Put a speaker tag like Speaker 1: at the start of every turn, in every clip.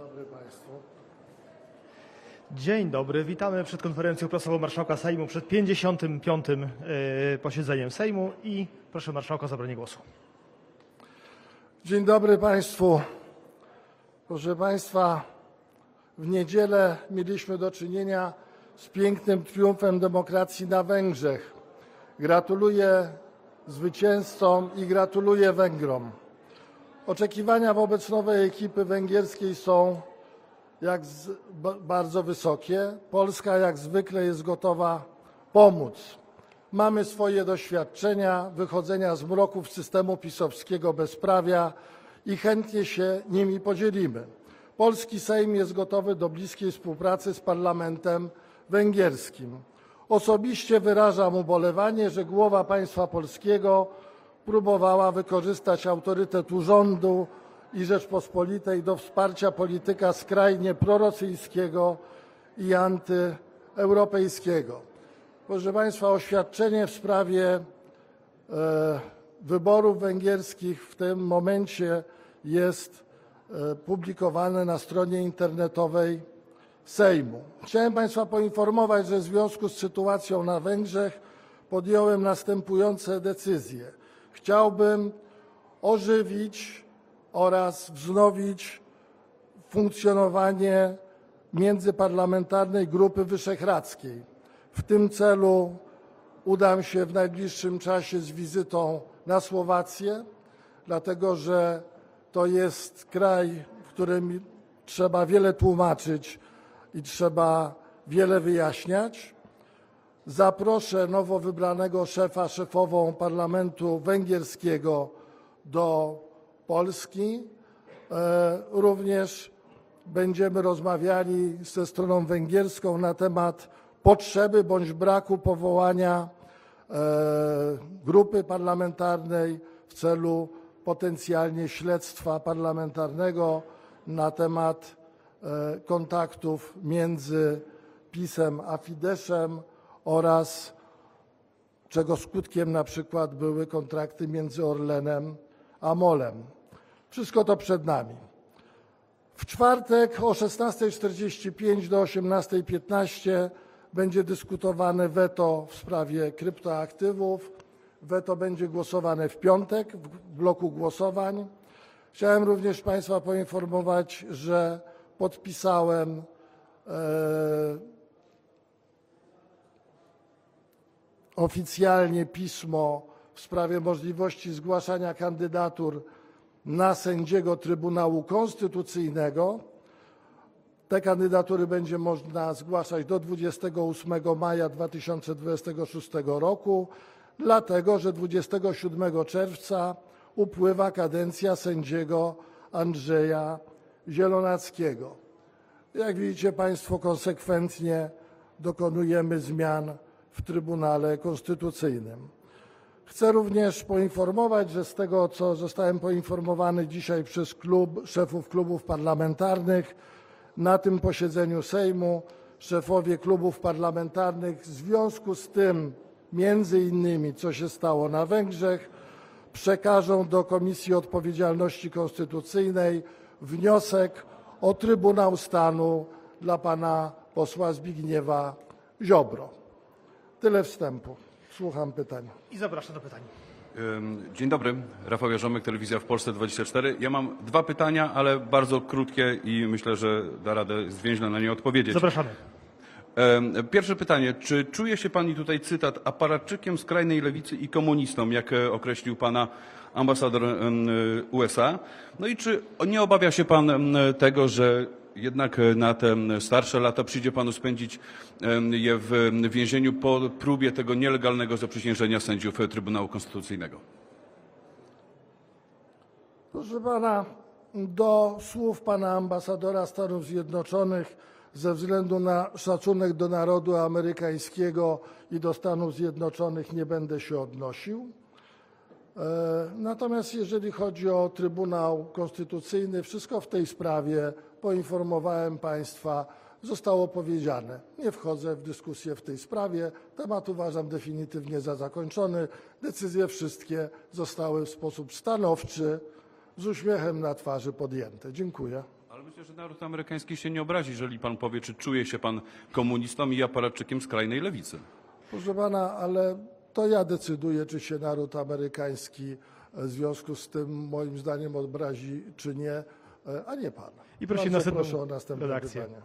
Speaker 1: dobry Państwu.
Speaker 2: Dzień dobry, witamy przed konferencją prasową Marszałka Sejmu przed 55. posiedzeniem Sejmu i proszę Marszałka o zabranie głosu.
Speaker 1: Dzień dobry Państwu. Proszę Państwa, w niedzielę mieliśmy do czynienia z pięknym triumfem demokracji na Węgrzech. Gratuluję zwycięzcom i gratuluję Węgrom. Oczekiwania wobec nowej ekipy węgierskiej są bardzo wysokie. Polska jak zwykle jest gotowa pomóc. Mamy swoje doświadczenia wychodzenia z mroków systemu pisowskiego bezprawia i chętnie się nimi podzielimy. Polski Sejm jest gotowy do bliskiej współpracy z parlamentem węgierskim. Osobiście wyrażam ubolewanie, że głowa państwa polskiego próbowała wykorzystać autorytet urządu i Rzeczpospolitej do wsparcia polityka skrajnie prorosyjskiego i antyeuropejskiego. Proszę Państwa, oświadczenie w sprawie wyborów węgierskich w tym momencie jest publikowane na stronie internetowej Sejmu. Chciałem Państwa poinformować, że w związku z sytuacją na Węgrzech podjąłem następujące decyzje. Chciałbym ożywić oraz wznowić funkcjonowanie Międzyparlamentarnej Grupy Wyszehradzkiej. W tym celu udam się w najbliższym czasie z wizytą na Słowację, dlatego że to jest kraj, w którym trzeba wiele tłumaczyć i trzeba wiele wyjaśniać. Zaproszę nowo wybranego szefową parlamentu węgierskiego do Polski. Również będziemy rozmawiali ze stroną węgierską na temat potrzeby bądź braku powołania grupy parlamentarnej w celu potencjalnie śledztwa parlamentarnego na temat kontaktów między PiS-em a Fideszem oraz czego skutkiem na przykład były kontrakty między Orlenem a MOL-em. Wszystko to przed nami. W czwartek o 16:45 do 18:15 będzie dyskutowane weto w sprawie kryptoaktywów. Weto będzie głosowane w piątek w bloku głosowań. Chciałem również Państwa poinformować, że podpisałem oficjalnie pismo w sprawie możliwości zgłaszania kandydatur na sędziego Trybunału Konstytucyjnego. Te kandydatury będzie można zgłaszać do 28 maja 2026 roku, dlatego że 27 czerwca upływa kadencja sędziego Andrzeja Zielonackiego. Jak widzicie Państwo, konsekwentnie dokonujemy zmian w Trybunale Konstytucyjnym. Chcę również poinformować, że z tego, co zostałem poinformowany dzisiaj przez szefów klubów parlamentarnych, na tym posiedzeniu Sejmu szefowie klubów parlamentarnych w związku z tym, między innymi, co się stało na Węgrzech, przekażą do Komisji Odpowiedzialności Konstytucyjnej wniosek o Trybunał Stanu dla pana posła Zbigniewa Ziobro. Tyle wstępu. Słucham pytań.
Speaker 2: I zapraszam do pytań.
Speaker 3: Dzień dobry, Rafał Jarząbek, Telewizja w Polsce 24. Ja mam dwa pytania, ale bardzo krótkie i myślę, że da radę zwięźle na nie odpowiedzieć.
Speaker 2: Zapraszamy.
Speaker 3: Pierwsze pytanie. Czy czuje się Pan, i tutaj cytat, aparatczykiem skrajnej lewicy i komunistą, jak określił Pana ambasador USA? No i czy nie obawia się Pan tego, że jednak na te starsze lata przyjdzie Panu spędzić je w więzieniu po próbie tego nielegalnego zaprzysiężenia sędziów Trybunału Konstytucyjnego?
Speaker 1: Proszę pana, do słów pana ambasadora Stanów Zjednoczonych ze względu na szacunek do narodu amerykańskiego i do Stanów Zjednoczonych nie będę się odnosił. Natomiast jeżeli chodzi o Trybunał Konstytucyjny, wszystko w tej sprawie poinformowałem Państwa, zostało powiedziane. Nie wchodzę w dyskusję w tej sprawie. Temat uważam definitywnie za zakończony. Decyzje wszystkie zostały w sposób stanowczy, z uśmiechem na twarzy podjęte. Dziękuję.
Speaker 3: Ale Myślę, że naród amerykański się nie obrazi, jeżeli pan powie, czy czuje się pan komunistą i aparatczykiem skrajnej lewicy.
Speaker 1: Proszę pana, ale to ja decyduję, czy się naród amerykański w związku z tym moim zdaniem obrazi, czy nie, a nie pan.
Speaker 2: I prosimy
Speaker 1: Bardzo
Speaker 2: następną
Speaker 1: proszę o następne
Speaker 2: redakcję.
Speaker 1: pytanie.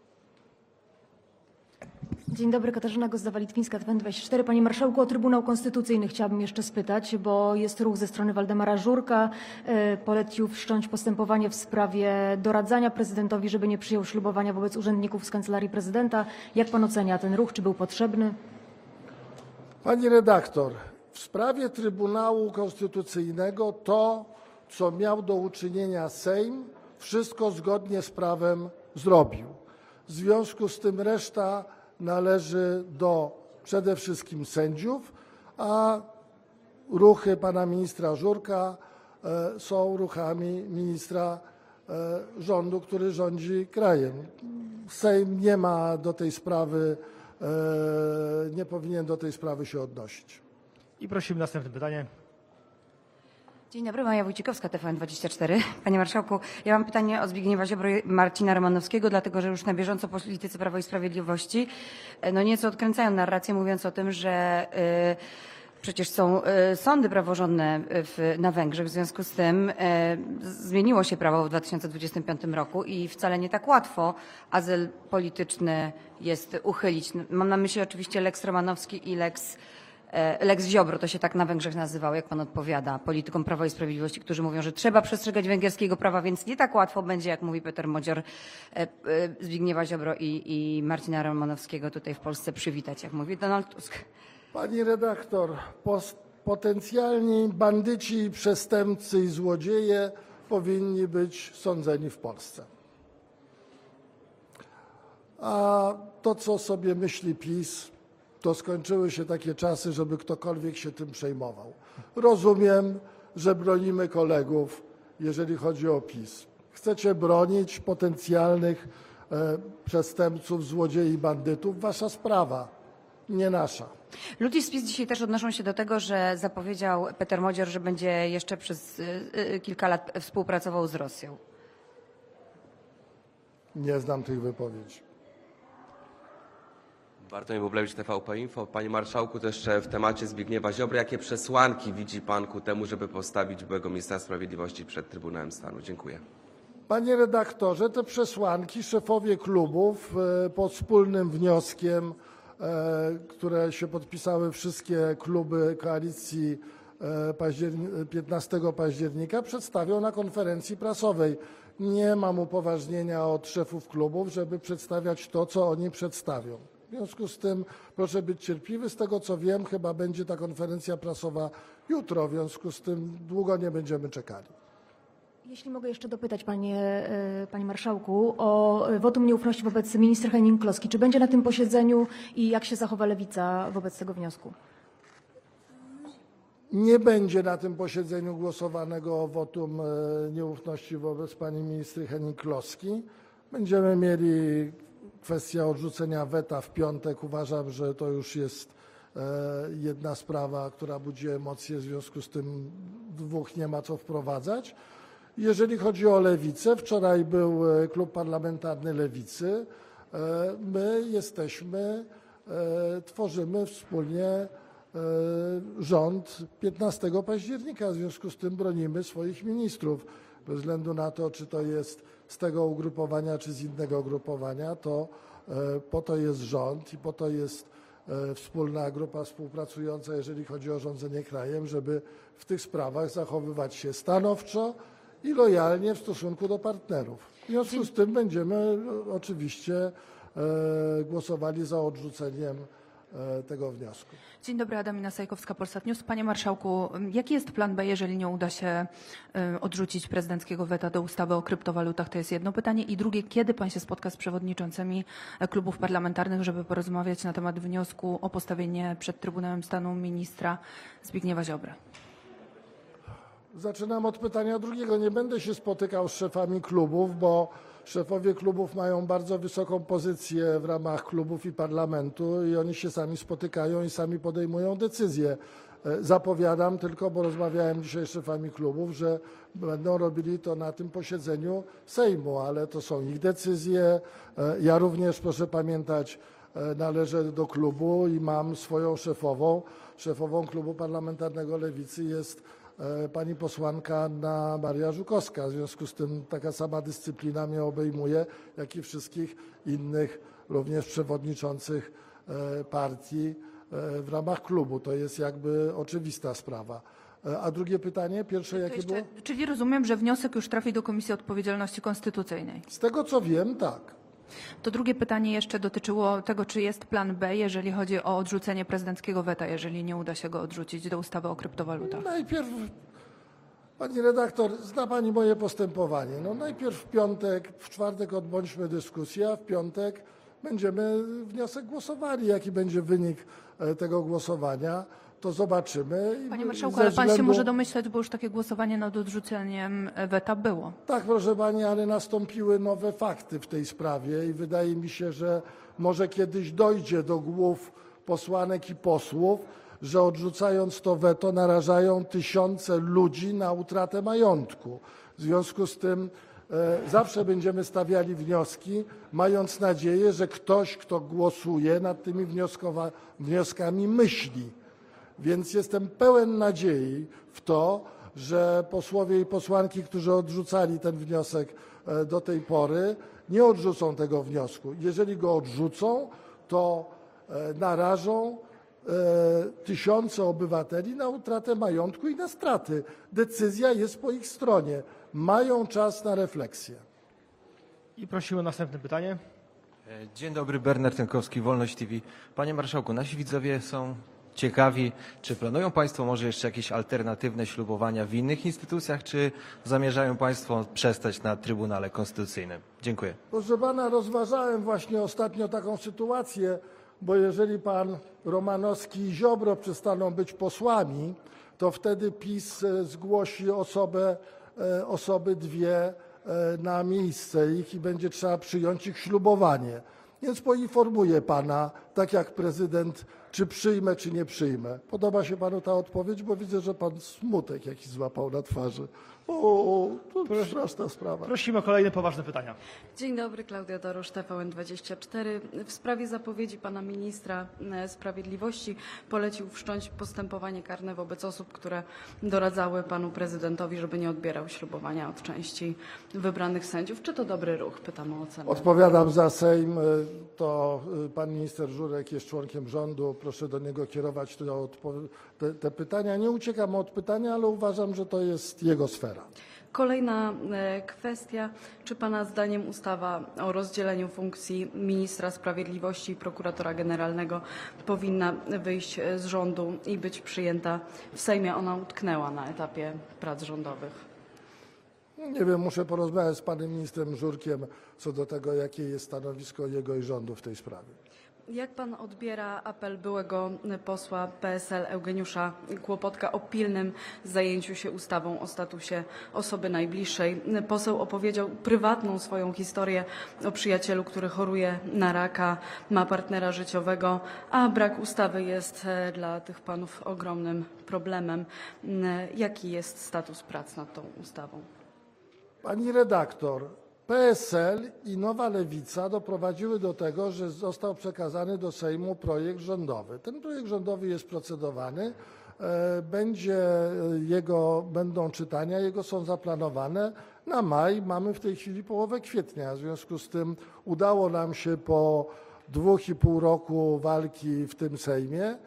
Speaker 4: Dzień dobry, Katarzyna Gozda-Litwińska, TVN24. Panie Marszałku, o Trybunał Konstytucyjny chciałabym jeszcze spytać, bo jest ruch ze strony Waldemara Żurka. Polecił wszcząć postępowanie w sprawie doradzania prezydentowi, żeby nie przyjął ślubowania wobec urzędników z Kancelarii Prezydenta. Jak pan ocenia ten ruch? Czy był potrzebny?
Speaker 1: Pani redaktor, w sprawie Trybunału Konstytucyjnego to, co miał do uczynienia Sejm, wszystko zgodnie z prawem zrobił. W związku z tym reszta należy do przede wszystkim sędziów, a ruchy pana ministra Żurka są ruchami ministra rządu, który rządzi krajem. Sejm nie ma do tej sprawy, nie powinien do tej sprawy się odnosić.
Speaker 2: I prosimy następne pytanie.
Speaker 5: Dzień dobry, Maja Wójcikowska, TVN24. Panie Marszałku, ja mam pytanie o Zbigniewa Ziobro i Marcina Romanowskiego, dlatego że już na bieżąco politycy Prawa i Sprawiedliwości nieco odkręcają narrację, mówiąc o tym, że przecież są sądy praworządne na Węgrzech. W związku z tym zmieniło się prawo w 2025 roku i wcale nie tak łatwo azyl polityczny jest uchylić. Mam na myśli oczywiście Lex Romanowski i Lex Ziobro, to się tak na Węgrzech nazywało, jak pan odpowiada, politykom Prawa i Sprawiedliwości, którzy mówią, że trzeba przestrzegać węgierskiego prawa, więc nie tak łatwo będzie, jak mówi Peter Modzior, Zbigniewa Ziobro i Marcina Romanowskiego tutaj w Polsce przywitać, jak mówi Donald Tusk.
Speaker 1: Pani redaktor, potencjalni bandyci, i przestępcy i złodzieje powinni być sądzeni w Polsce. A to, co sobie myśli PiS, to skończyły się takie czasy, żeby ktokolwiek się tym przejmował. Rozumiem, że bronimy kolegów, jeżeli chodzi o PiS. Chcecie bronić potencjalnych przestępców, złodziei i bandytów? Wasza sprawa, nie nasza.
Speaker 5: Ludzie z PiS dzisiaj też odnoszą się do tego, że zapowiedział Peter Modzior, że będzie jeszcze przez kilka lat współpracował z Rosją.
Speaker 1: Nie znam tych wypowiedzi.
Speaker 6: Bartłomiej Bublewicz, TVP Info. Panie Marszałku, to jeszcze w temacie Zbigniewa Ziobry. Jakie przesłanki widzi Pan ku temu, żeby postawić byłego ministra sprawiedliwości przed Trybunałem Stanu? Dziękuję.
Speaker 1: Panie redaktorze, te przesłanki szefowie klubów pod wspólnym wnioskiem, które się podpisały wszystkie kluby koalicji 15 października, przedstawią na konferencji prasowej. Nie mam upoważnienia od szefów klubów, żeby przedstawiać to, co oni przedstawią. W związku z tym proszę być cierpliwy. Z tego, co wiem, chyba będzie ta konferencja prasowa jutro. W związku z tym długo nie będziemy czekali.
Speaker 4: Jeśli mogę jeszcze dopytać, panie marszałku, o wotum nieufności wobec ministra Henning-Kloski. Czy będzie na tym posiedzeniu i jak się zachowa Lewica wobec tego wniosku?
Speaker 1: Nie będzie na tym posiedzeniu głosowanego o wotum nieufności wobec pani ministry Henning-Kloski. Będziemy mieli kwestię odrzucenia weta w piątek. Uważam, że to już jest jedna sprawa, która budzi emocje, w związku z tym dwóch nie ma co wprowadzać. Jeżeli chodzi o Lewicę, wczoraj był klub parlamentarny Lewicy. My tworzymy wspólnie rząd 15 października, w związku z tym bronimy swoich ministrów. Bez względu na to, czy to jest z tego ugrupowania, czy z innego ugrupowania, to po to jest rząd i po to jest wspólna grupa współpracująca, jeżeli chodzi o rządzenie krajem, żeby w tych sprawach zachowywać się stanowczo i lojalnie w stosunku do partnerów. W związku z tym będziemy oczywiście głosowali za odrzuceniem tego wniosku.
Speaker 7: Dzień dobry, Adamina Sajkowska, Polsat News. Panie Marszałku, jaki jest plan B, jeżeli nie uda się odrzucić prezydenckiego weta do ustawy o kryptowalutach? To jest jedno pytanie. I drugie, kiedy pan się spotka z przewodniczącymi klubów parlamentarnych, żeby porozmawiać na temat wniosku o postawienie przed Trybunałem Stanu ministra Zbigniewa Ziobry?
Speaker 1: Zaczynam od pytania drugiego. Nie będę się spotykał z szefami klubów, bo Szefowie klubów mają bardzo wysoką pozycję w ramach klubów i parlamentu i oni się sami spotykają i sami podejmują decyzje. Zapowiadam tylko, bo rozmawiałem dzisiaj z szefami klubów, że będą robili to na tym posiedzeniu Sejmu, ale to są ich decyzje. Ja również, proszę pamiętać, należę do klubu i mam swoją szefową. Szefową klubu parlamentarnego Lewicy jest pani posłanka Anna Maria Żukowska. W związku z tym taka sama dyscyplina mnie obejmuje, jak i wszystkich innych, również przewodniczących partii w ramach klubu. To jest jakby oczywista sprawa. A drugie pytanie, pierwsze jakie było?
Speaker 7: Czyli rozumiem, że wniosek już trafi do Komisji Odpowiedzialności Konstytucyjnej.
Speaker 1: Z tego co wiem, tak.
Speaker 7: To drugie pytanie jeszcze dotyczyło tego, czy jest plan B, jeżeli chodzi o odrzucenie prezydenckiego weta, jeżeli nie uda się go odrzucić do ustawy o kryptowalutach.
Speaker 1: Najpierw, pani redaktor, zna pani moje postępowanie. No najpierw w piątek, w czwartek odbądźmy dyskusję, a w piątek będziemy wniosek głosowali. Jaki będzie wynik tego głosowania, to zobaczymy.
Speaker 7: Panie marszałku, ale pan się może domyśleć, bo już takie głosowanie nad odrzuceniem weta było.
Speaker 1: Tak, proszę pani, ale nastąpiły nowe fakty w tej sprawie i wydaje mi się, że może kiedyś dojdzie do głów posłanek i posłów, że odrzucając to weto narażają tysiące ludzi na utratę majątku. W związku z tym zawsze będziemy stawiali wnioski, mając nadzieję, że ktoś, kto głosuje nad tymi wnioskami, myśli. Więc jestem pełen nadziei w to, że posłowie i posłanki, którzy odrzucali ten wniosek do tej pory, nie odrzucą tego wniosku. Jeżeli go odrzucą, to narażą tysiące obywateli na utratę majątku i na straty. Decyzja jest po ich stronie. Mają czas na refleksję.
Speaker 2: I prosimy o następne pytanie.
Speaker 8: Dzień dobry, Bernard Tękowski, Wolność TV. Panie marszałku, nasi widzowie są ciekawi, czy planują państwo może jeszcze jakieś alternatywne ślubowania w innych instytucjach, czy zamierzają państwo przestać na Trybunale Konstytucyjnym? Dziękuję.
Speaker 1: Proszę pana, rozważałem właśnie ostatnio taką sytuację, bo jeżeli pan Romanowski i Ziobro przestaną być posłami, to wtedy PiS zgłosi osoby dwie na miejsce ich i będzie trzeba przyjąć ich ślubowanie. Więc poinformuję pana, tak jak prezydent, czy przyjmę, czy nie przyjmę. Podoba się panu ta odpowiedź, bo widzę, że pan smutek jakiś złapał na twarzy. O, to straszna sprawa.
Speaker 2: Prosimy o kolejne poważne pytania.
Speaker 9: Dzień dobry, Klaudia Dorosz, TVN24. W sprawie zapowiedzi pana ministra sprawiedliwości polecił wszcząć postępowanie karne wobec osób, które doradzały panu prezydentowi, żeby nie odbierał ślubowania od części wybranych sędziów. Czy to dobry ruch? Pytam o ocenę.
Speaker 1: Odpowiadam za Sejm. To pan minister Żurek jest członkiem rządu. Proszę do niego kierować te pytania. Nie uciekam od pytania, ale uważam, że to jest jego sfera.
Speaker 9: Kolejna kwestia. Czy pana zdaniem ustawa o rozdzieleniu funkcji ministra sprawiedliwości i prokuratora generalnego powinna wyjść z rządu i być przyjęta w Sejmie? Ona utknęła na etapie prac rządowych.
Speaker 1: Nie wiem, muszę porozmawiać z panem ministrem Żurkiem co do tego, jakie jest stanowisko jego i rządu w tej sprawie.
Speaker 9: Jak pan odbiera apel byłego posła PSL Eugeniusza Kłopotka o pilnym zajęciu się ustawą o statusie osoby najbliższej? Poseł opowiedział prywatną swoją historię o przyjacielu, który choruje na raka, ma partnera życiowego, a brak ustawy jest dla tych panów ogromnym problemem. Jaki jest status prac nad tą ustawą?
Speaker 1: Pani redaktor, PSL i Nowa Lewica doprowadziły do tego, że został przekazany do Sejmu projekt rządowy. Ten projekt rządowy jest procedowany, będą czytania, jego są zaplanowane na maj. Mamy w tej chwili połowę kwietnia. W związku z tym udało nam się po 2,5 roku walki w tym Sejmie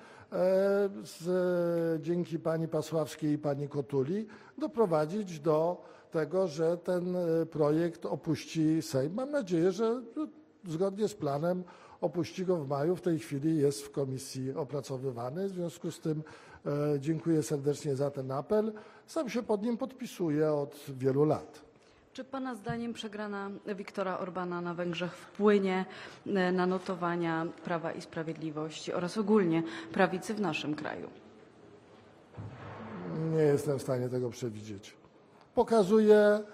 Speaker 1: dzięki pani Pasławskiej i pani Kotuli doprowadzić do tego, że ten projekt opuści Sejm. Mam nadzieję, że zgodnie z planem opuści go w maju. W tej chwili jest w komisji opracowywany. W związku z tym dziękuję serdecznie za ten apel. Sam się pod nim podpisuję od wielu lat.
Speaker 9: Czy pana zdaniem przegrana Viktora Orbana na Węgrzech wpłynie na notowania Prawa i Sprawiedliwości oraz ogólnie prawicy w naszym kraju?
Speaker 1: Nie jestem w stanie tego przewidzieć. Pokazuje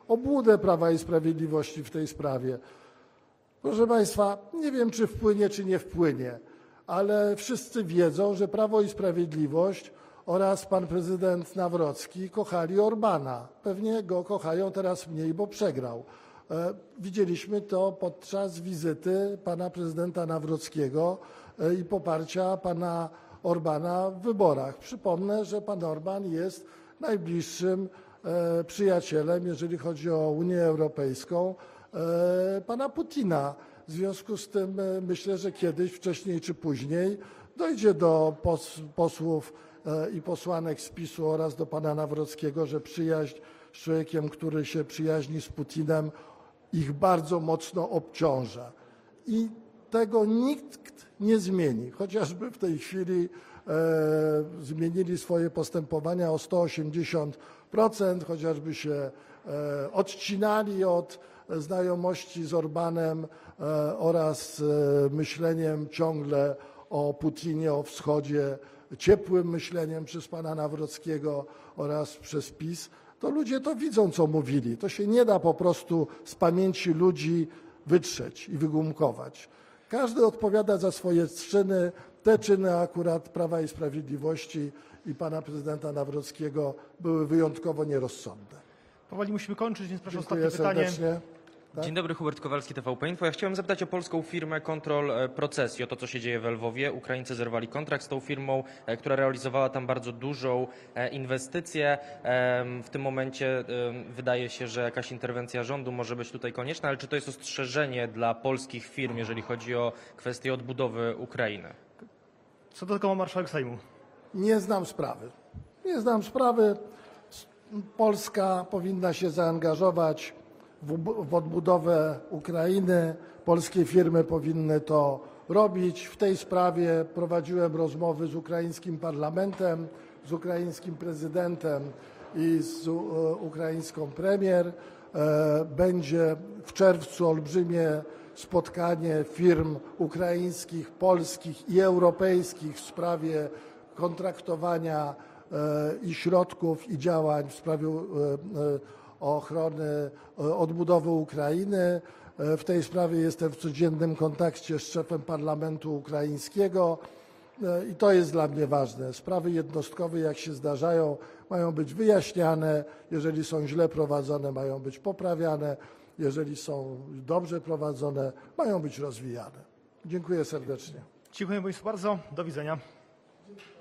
Speaker 1: obłudę Prawa i Sprawiedliwości w tej sprawie. Proszę Państwa, nie wiem, czy wpłynie, czy nie wpłynie, ale wszyscy wiedzą, że Prawo i Sprawiedliwość oraz pan prezydent Nawrocki kochali Orbana. Pewnie go kochają teraz mniej, bo przegrał. Widzieliśmy to podczas wizyty pana prezydenta Nawrockiego i poparcia pana Orbana w wyborach. Przypomnę, że pan Orban jest najbliższym przyjacielem, jeżeli chodzi o Unię Europejską, pana Putina. W związku z tym myślę, że kiedyś, wcześniej czy później, dojdzie do posłów i posłanek z PiS-u oraz do pana Nawrockiego, że przyjaźń z człowiekiem, który się przyjaźni z Putinem, ich bardzo mocno obciąża. I tego nikt nie zmieni. Chociażby w tej chwili zmienili swoje postępowania o 180%, chociażby się odcinali od znajomości z Orbanem oraz myśleniem ciągle o Putinie, o wschodzie, ciepłym myśleniem przez pana Nawrockiego oraz przez PiS, to ludzie to widzą, co mówili. To się nie da po prostu z pamięci ludzi wytrzeć i wygumkować. Każdy odpowiada za swoje czyny. Te czyny akurat Prawa i Sprawiedliwości i pana prezydenta Nawrockiego były wyjątkowo nierozsądne.
Speaker 2: Powoli musimy kończyć, więc proszę
Speaker 1: Dziękuję
Speaker 2: ostatnie pytanie.
Speaker 1: serdecznie. Tak?
Speaker 10: Dzień dobry, Hubert Kowalski, TVP Info. Ja chciałem zapytać o polską firmę Control Procesji, o to, co się dzieje w Lwowie. Ukraińcy zerwali kontrakt z tą firmą, która realizowała tam bardzo dużą inwestycję. W tym momencie wydaje się, że jakaś interwencja rządu może być tutaj konieczna, ale czy to jest ostrzeżenie dla polskich firm, jeżeli chodzi o kwestię odbudowy Ukrainy?
Speaker 2: Co do tego ma marszałek Sejmu?
Speaker 1: Nie znam sprawy. Nie znam sprawy. Polska powinna się zaangażować w odbudowę Ukrainy. Polskie firmy powinny to robić. W tej sprawie prowadziłem rozmowy z ukraińskim parlamentem, z ukraińskim prezydentem i z ukraińską premier. Będzie w czerwcu olbrzymie spotkanie firm ukraińskich, polskich i europejskich w sprawie kontraktowania i środków i działań w sprawie ochrony odbudowy Ukrainy. W tej sprawie jestem w codziennym kontakcie z szefem parlamentu ukraińskiego i to jest dla mnie ważne. Sprawy jednostkowe, jak się zdarzają, mają być wyjaśniane. Jeżeli są źle prowadzone, mają być poprawiane. Jeżeli są dobrze prowadzone, mają być rozwijane. Dziękuję serdecznie.
Speaker 2: Dziękuję Państwu bardzo. Do widzenia.